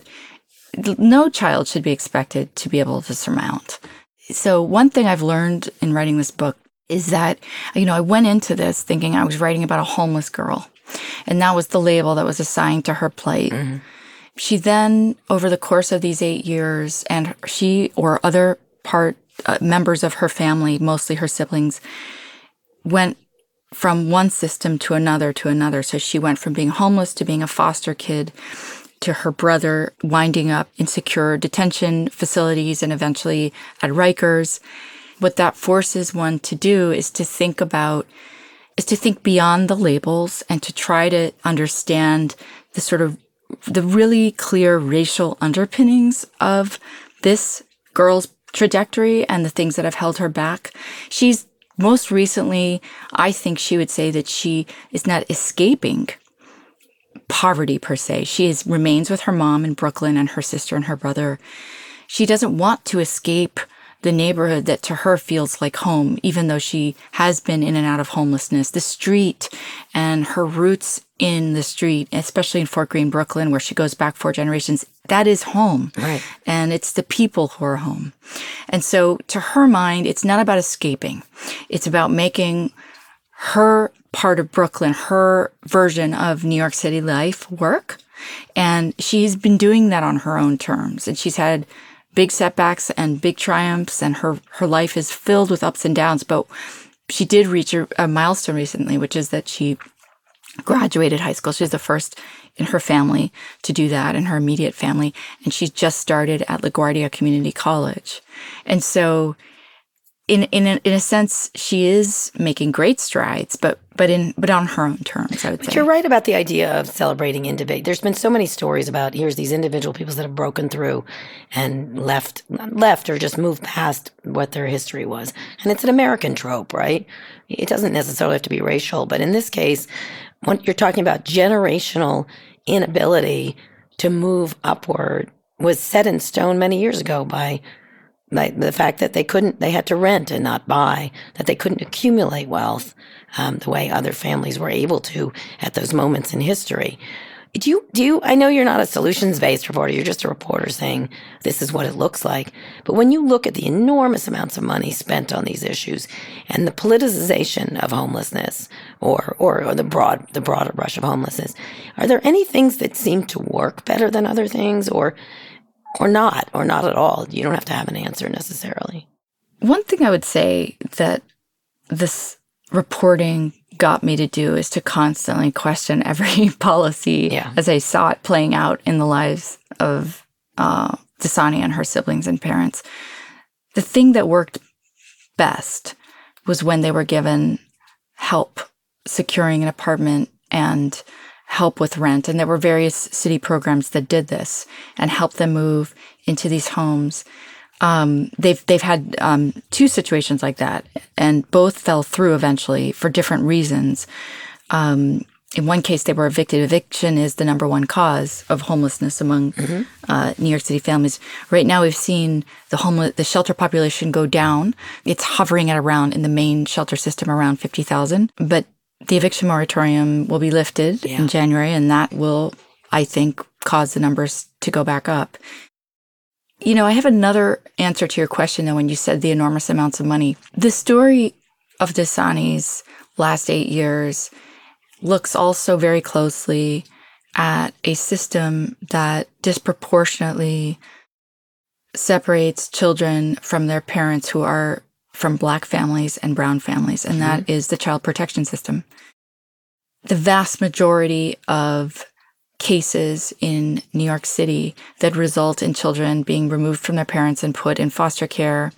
no child should be expected to be able to surmount. So one thing I've learned in writing this book is that, I went into this thinking I was writing about a homeless girl, and that was the label that was assigned to her plight. She then, over the course of these 8 years, and she or other members of her family, mostly her siblings, went from one system to another. So she went from being homeless to being a foster kid to her brother winding up in secure detention facilities and eventually at Rikers. What that forces one to do is to think beyond the labels and to try to understand the really clear racial underpinnings of this girl's trajectory and the things that have held her back. She's most recently, I think she would say that she is not escaping poverty per se. She remains with her mom in Brooklyn and her sister and her brother. She doesn't want to escape the neighborhood that to her feels like home, even though she has been in and out of homelessness. The street and her roots in the street, especially in Fort Greene, Brooklyn, where she goes back 4 generations, that is home. Right. And it's the people who are home. And so to her mind, it's not about escaping. It's about making her part of Brooklyn, her version of New York City life work. And she's been doing that on her own terms. And she's had big setbacks and big triumphs, and her life is filled with ups and downs. But she did reach a milestone recently, which is that she graduated high school. She was the first in her family to do that, in her immediate family. And she just started at LaGuardia Community College. And so in a sense, she is making great strides, but on her own terms, I would say. But you're right about the idea of celebrating individual. There's been so many stories about here's these individual people that have broken through and left or just moved past what their history was. And it's an American trope, right? It doesn't necessarily have to be racial, but in this case, when you're talking about generational inability to move upward was set in stone many years ago by the fact that they had to rent and not buy, that they couldn't accumulate wealth the way other families were able to at those moments in history. Do you, I know you're not a solutions-based reporter, you're just a reporter saying this is what it looks like. But when you look at the enormous amounts of money spent on these issues and the politicization of homelessness or the broader brush of homelessness, are there any things that seem to work better than other things or not at all? You don't have to have an answer necessarily. One thing I would say that this reporting got me to do is to constantly question every policy as I saw it playing out in the lives of Dasani and her siblings and parents. The thing that worked best was when they were given help, securing an apartment and help with rent. And there were various city programs that did this and helped them move into these homes. They've had 2 situations like that, and both fell through eventually for different reasons. In one case, they were evicted. Eviction is the number one cause of homelessness among New York City families. Right now, we've seen the shelter population go down. It's hovering at around, in the main shelter system, around 50,000. But the eviction moratorium will be lifted in January, and that will, I think, cause the numbers to go back up. You know, I have another answer to your question, though, when you said the enormous amounts of money. The story of Dasani's last 8 years looks also very closely at a system that disproportionately separates children from their parents who are from Black families and brown families, and that is the child protection system. The vast majority of cases in New York City that result in children being removed from their parents and put in foster care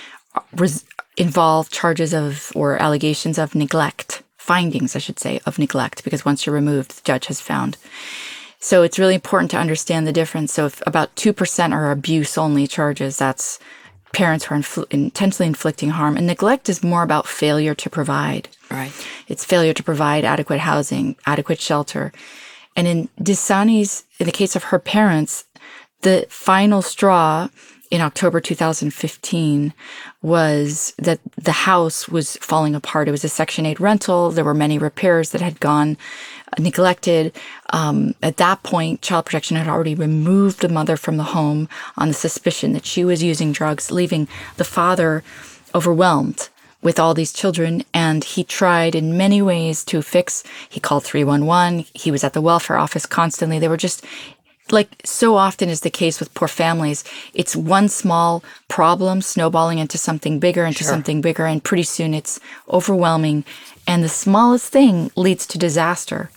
involve charges of, or allegations of neglect, findings, I should say, of neglect, because once you're removed, the judge has found. So it's really important to understand the difference. So if about 2% are abuse-only charges, that's parents who are intentionally inflicting harm. And neglect is more about failure to provide. Right. It's failure to provide adequate housing, adequate shelter. And in the case of her parents, the final straw in October 2015 was that the house was falling apart. It was a Section 8 rental. There were many repairs that had gone neglected. At that point, Child Protection had already removed the mother from the home on the suspicion that she was using drugs, leaving the father overwhelmed with all these children. And he tried in many ways to fix. He called 311. He was at the welfare office constantly. They were just, like so often is the case with poor families, it's one small problem snowballing into something bigger, and pretty soon it's overwhelming. And the smallest thing leads to disaster.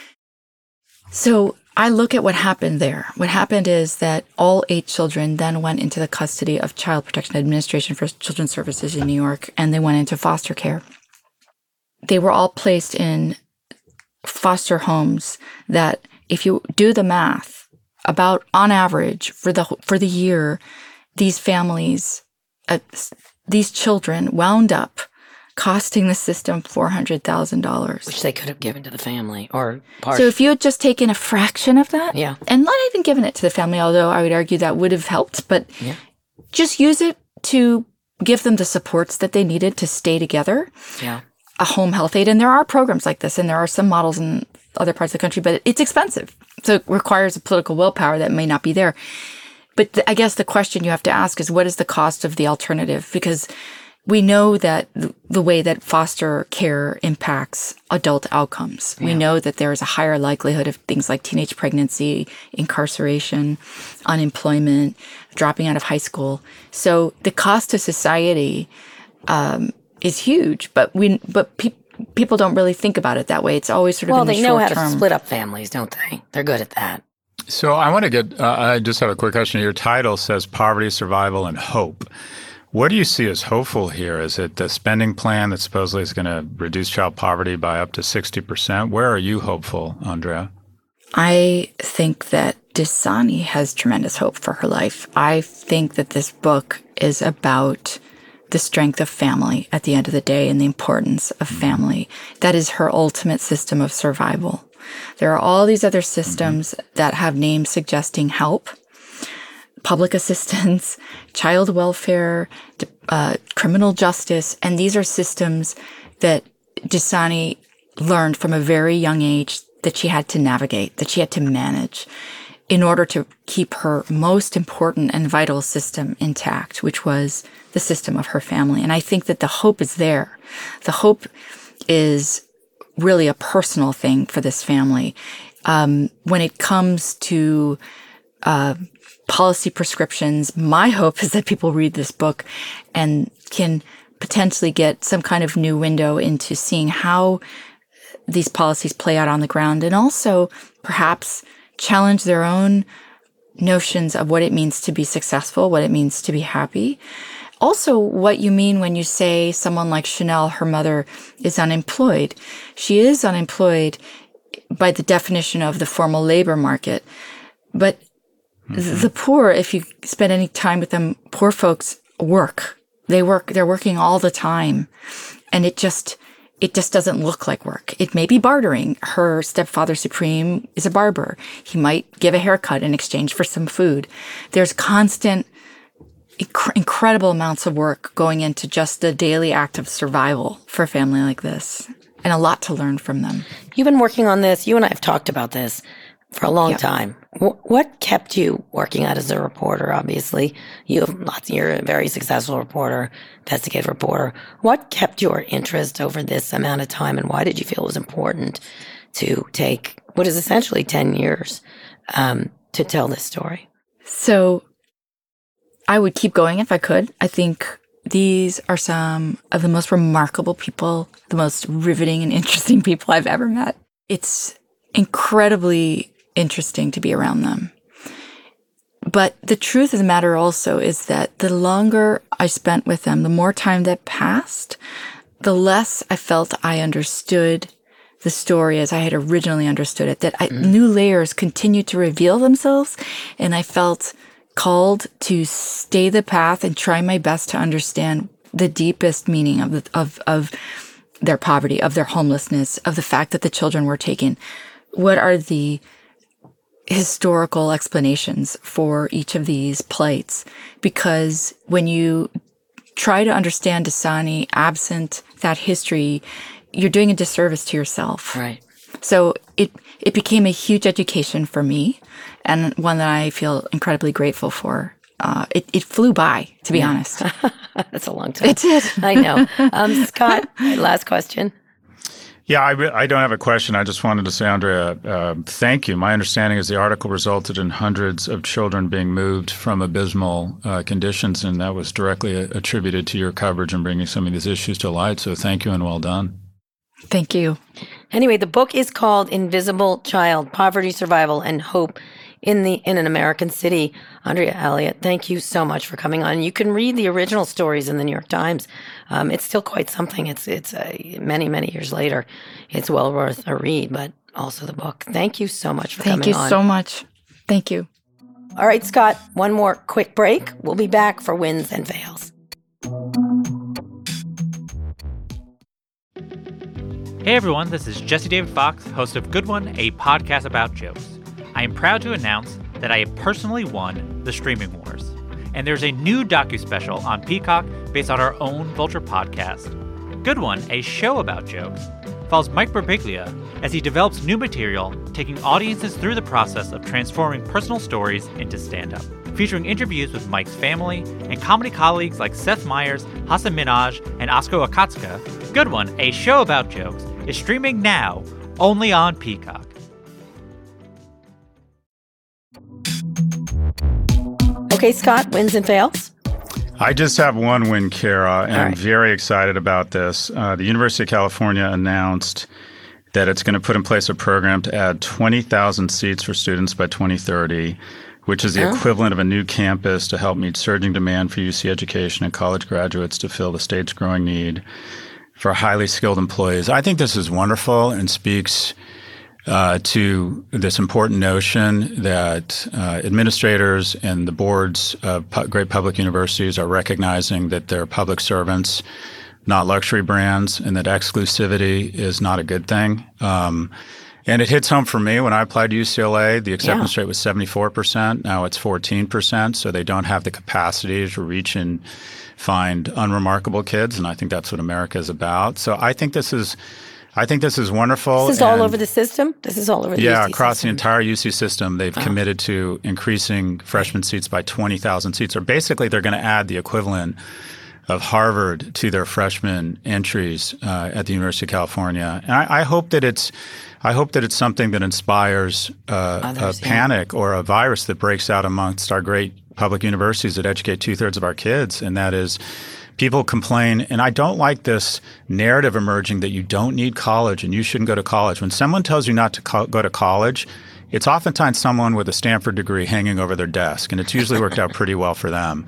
So I look at what happened there. What happened is that all 8 children then went into the custody of Child Protection Administration for Children's Services in New York, and they went into foster care. They were all placed in foster homes that, if you do the math, about on average for the year, these families, these children wound up costing the system $400,000. Which they could have given to the family or part. So if you had just taken a fraction of that, and not even given it to the family, although I would argue that would have helped, but just use it to give them the supports that they needed to stay together. Yeah. A home health aide. And there are programs like this, and there are some models in other parts of the country, but it's expensive. So it requires a political willpower that may not be there. But I guess the question you have to ask is, what is the cost of the alternative? Because we know that the way that foster care impacts adult outcomes. Yeah. We know that there is a higher likelihood of things like teenage pregnancy, incarceration, unemployment, dropping out of high school. So the cost to society is huge, but people don't really think about it that way. It's always sort of in the short term. Well, they know how to split up families, don't they? They're good at that. So I want to get, I just have a quick question. Your title says Poverty, Survival, and Hope. What do you see as hopeful here? Is it the spending plan that supposedly is going to reduce child poverty by up to 60%? Where are you hopeful, Andrea? I think that Dasani has tremendous hope for her life. I think that this book is about the strength of family at the end of the day and the importance of family. That is her ultimate system of survival. There are all these other systems that have names suggesting help. Public assistance, child welfare, criminal justice. And these are systems that Dasani learned from a very young age that she had to navigate, that she had to manage in order to keep her most important and vital system intact, which was the system of her family. And I think that the hope is there. The hope is really a personal thing for this family. When it comes to policy prescriptions, my hope is that people read this book and can potentially get some kind of new window into seeing how these policies play out on the ground, and also perhaps challenge their own notions of what it means to be successful, what it means to be happy. also what you mean when you say someone like Chanel, her mother, is unemployed. She is unemployed by the definition of the formal labor market. But the poor, if you spend any time with them, poor folks work. They're working all the time. And it just doesn't look like work. It may be bartering. Her stepfather supreme is a barber. He might give a haircut in exchange for some food. There's constant, incredible amounts of work going into just the daily act of survival for a family like this, and a lot to learn from them. You've been working on this. You and I have talked about this for a long time. What kept you working out as a reporter? Obviously, you're a very successful reporter, investigative reporter. What kept your interest over this amount of time, and why did you feel it was important to take what is essentially 10 years to tell this story? So I would keep going if I could. I think these are some of the most remarkable people, the most riveting and interesting people I've ever met. It's incredibly interesting to be around them. But the truth of the matter also is that the longer I spent with them, the more time that passed, the less I felt I understood the story as I had originally understood it, that new layers continued to reveal themselves, and I felt called to stay the path and try my best to understand the deepest meaning of their poverty, of their homelessness, of the fact that the children were taken. What are the historical explanations for each of these plights? Because when you try to understand Dasani absent that history, you're doing a disservice to yourself. Right. So it became a huge education for me, and one that I feel incredibly grateful for. It flew by, to be honest. That's a long time. It did. I know. Scott, last question. Yeah, I don't have a question. I just wanted to say, Andrea, thank you. My understanding is the article resulted in hundreds of children being moved from abysmal conditions, and that was directly attributed to your coverage and bringing some of these issues to light. So thank you and well done. Thank you. Anyway, the book is called Invisible Child: Poverty, Survival, and Hope in an American City. Andrea Elliott, thank you so much for coming on. You can read the original stories in the New York Times. It's still quite something. It's many, many years later. It's well worth a read, but also the book. Thank you so much for coming on. Thank you so much. Thank you. All right, Scott, one more quick break. We'll be back for Wins and Fails. Hey everyone, this is Jesse David Fox, host of Good One, a podcast about jokes. I am proud to announce that I have personally won the Streaming Wars. And there's a new docu-special on Peacock based on our own Vulture podcast. Good One, a show about jokes, follows Mike Birbiglia as he develops new material, taking audiences through the process of transforming personal stories into stand-up. Featuring interviews with Mike's family and comedy colleagues like Seth Meyers, Hasan Minhaj, and Oskar Akatsuka, Good One, a show about jokes, is streaming now only on Peacock. Okay, Scott, wins and fails? I just have one win, Kara, and I'm right. very excited about this. The University of California announced that it's going to put in place a program to add 20,000 seats for students by 2030, which is the equivalent of a new campus to help meet surging demand for UC education and college graduates to fill the state's growing need for highly skilled employees. I think this is wonderful and speaks to this important notion that administrators and the boards of great public universities are recognizing that they're public servants, not luxury brands, and that exclusivity is not a good thing. And it hits home for me. When I applied to UCLA, the acceptance rate was 74%. Now it's 14%. So they don't have the capacity to reach and find unremarkable kids. And I think that's what America is about. So I think this is wonderful. This is all over the system? This is all over the UC system? Yeah, across the entire UC system. They've committed to increasing freshman seats by 20,000 seats. Or basically, they're going to add the equivalent of Harvard to their freshman entries at the University of California. And I hope that it's something that inspires a panic or a virus that breaks out amongst our great public universities that educate 2/3 of our kids, and that is people complain, and I don't like this narrative emerging that you don't need college and you shouldn't go to college. When someone tells you not to go to college, it's oftentimes someone with a Stanford degree hanging over their desk, and it's usually worked out pretty well for them.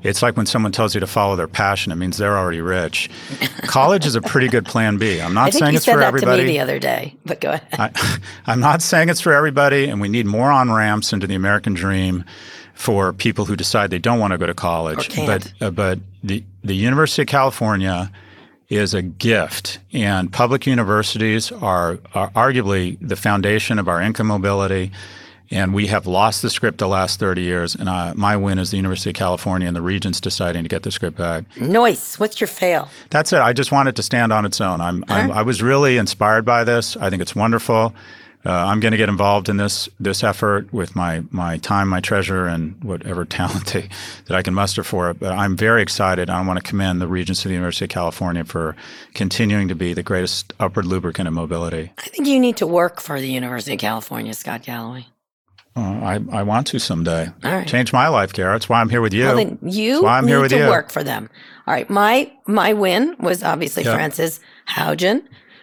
It's like when someone tells you to follow their passion, it means they're already rich. College is a pretty good plan B. I'm not saying it's for everybody. I think you said that to me the other day, but go ahead. I'm not saying it's for everybody, and we need more on-ramps into the American dream for people who decide they don't want to go to college. But the University of California is a gift, and public universities are arguably the foundation of our income mobility. And we have lost the script the last 30 years. And my win is the University of California and the Regents deciding to get the script back. Nice. What's your fail? That's it. I just want it to stand on its own. I was really inspired by this. I think it's wonderful. I'm going to get involved in this effort with my time, my treasure, and whatever talent that I can muster for it. But I'm very excited. I want to commend the Regents of the University of California for continuing to be the greatest upward lubricant of mobility. I think you need to work for the University of California, Scott Galloway. I want to someday. All right. Change my life, Kara. That's why I'm here with you. Well, then you need to work for them. All right. My win was obviously Frances Haugen,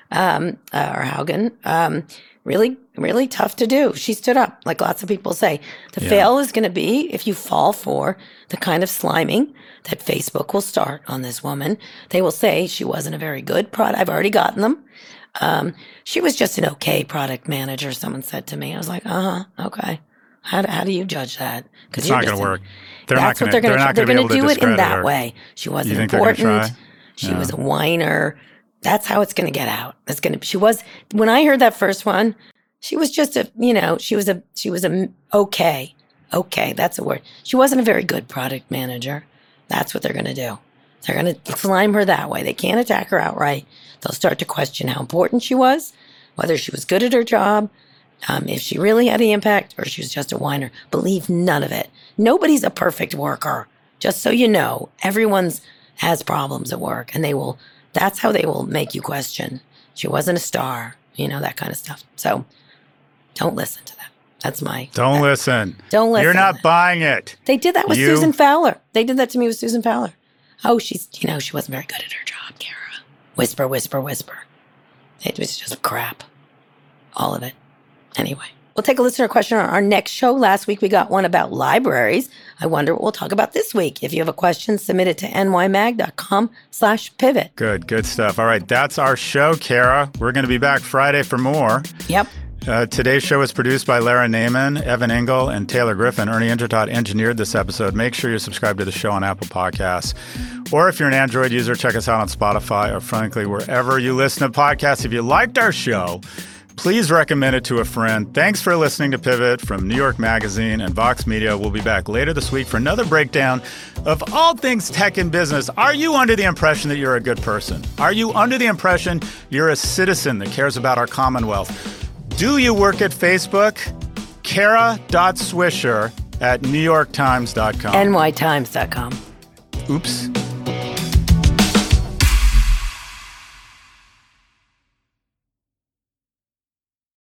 really, really tough to do. She stood up, like lots of people say. The fail is going to be if you fall for the kind of sliming that Facebook will start on this woman. They will say she wasn't a very good product. I've already gotten them. She was just an okay product manager, someone said to me. I was like, okay. How do you judge that? It's not going to work. They're going to do it in that way. She wasn't important. She was a whiner. That's how it's going to get out. When I heard that first one, she was just okay. Okay, that's a word. She wasn't a very good product manager. That's what they're going to do. They're going to slime her that way. They can't attack her outright. They'll start to question how important she was, whether she was good at her job, if she really had any impact, or she was just a whiner. Believe none of it. Nobody's a perfect worker. Just so you know, everyone's has problems at work, and that's how they will make you question. She wasn't a star, that kind of stuff. So don't listen to that. That's Don't listen. Don't listen. You're not buying it. They did that with Susan Fowler. They did that to me with Susan Fowler. Oh, she wasn't very good at her job, Kara. Whisper, whisper, whisper. It was just crap. All of it. Anyway, we'll take a listener question on our next show. Last week, we got one about libraries. I wonder what we'll talk about this week. If you have a question, submit it to nymag.com/pivot. Good stuff. All right, that's our show, Kara. We're going to be back Friday for more. Yep. Today's show was produced by Lara Naiman, Evan Engel, and Taylor Griffin. Ernie Intertot engineered this episode. Make sure you subscribe to the show on Apple Podcasts. Or if you're an Android user, check us out on Spotify or, frankly, wherever you listen to podcasts. If you liked our show, please recommend it to a friend. Thanks for listening to Pivot from New York Magazine and Vox Media. We'll be back later this week for another breakdown of all things tech and business. Are you under the impression that you're a good person? Are you under the impression you're a citizen that cares about our Commonwealth? Do you work at Facebook? Kara.Swisher at NewYorkTimes.com. NYTimes.com. Oops.